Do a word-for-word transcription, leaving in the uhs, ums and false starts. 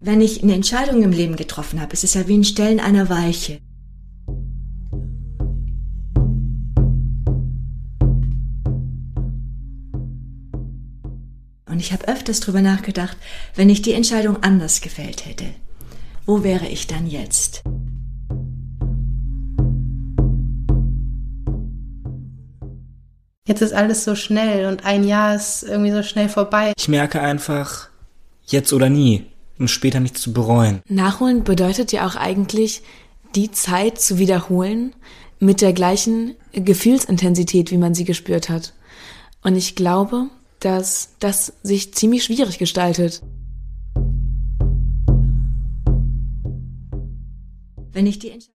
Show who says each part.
Speaker 1: Wenn ich eine Entscheidung im Leben getroffen habe, ist es ja wie ein Stellen einer Weiche. Und ich habe öfters drüber nachgedacht, wenn ich die Entscheidung anders gefällt hätte, wo wäre ich dann jetzt?
Speaker 2: Jetzt ist alles so schnell und ein Jahr ist irgendwie so schnell vorbei.
Speaker 3: Ich merke einfach, jetzt oder nie, um später nichts zu bereuen.
Speaker 4: Nachholen bedeutet ja auch eigentlich, die Zeit zu wiederholen mit der gleichen Gefühlsintensität, wie man sie gespürt hat. Und ich glaube, dass das sich ziemlich schwierig gestaltet.
Speaker 1: Wenn ich die Entscheidung